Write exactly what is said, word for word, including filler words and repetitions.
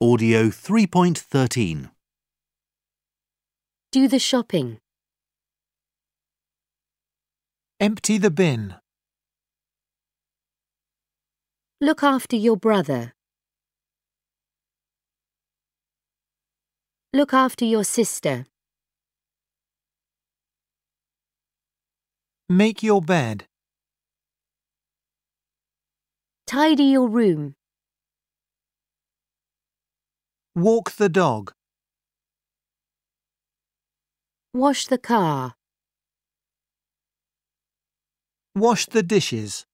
Audio three point thirteen. Do the shopping. Empty the bin. Look after your brother. Look after your sister. Make your bed. Tidy your room. Walk the dog. Wash the car. Wash the dishes.